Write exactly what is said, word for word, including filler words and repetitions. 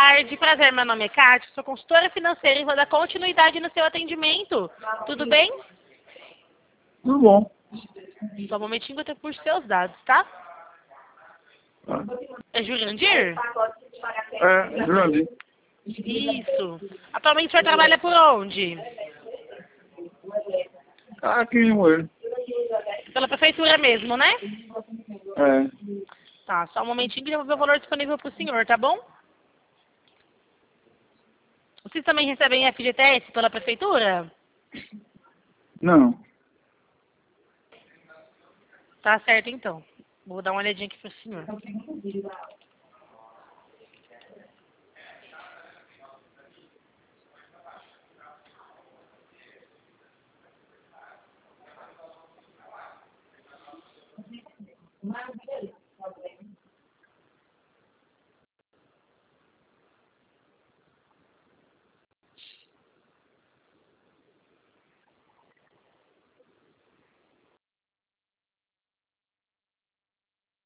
tarde, prazer, meu nome é Kátia, sou consultora financeira e vou dar continuidade no seu atendimento. Tudo bem? Tudo bom. Só um momentinho que eu tenho por seus dados, tá? Tá. É Jurandir? É, Jurandir. Isso. Atualmente o senhor trabalha por onde? Tá aqui em Moeiro. Pela prefeitura mesmo, né? É. Tá, só um momentinho que eu vou ver o valor disponível pro senhor, tá bom? Vocês também recebem F G T S pela prefeitura? Não. Tá certo, então. Vou dar uma olhadinha aqui pro senhor.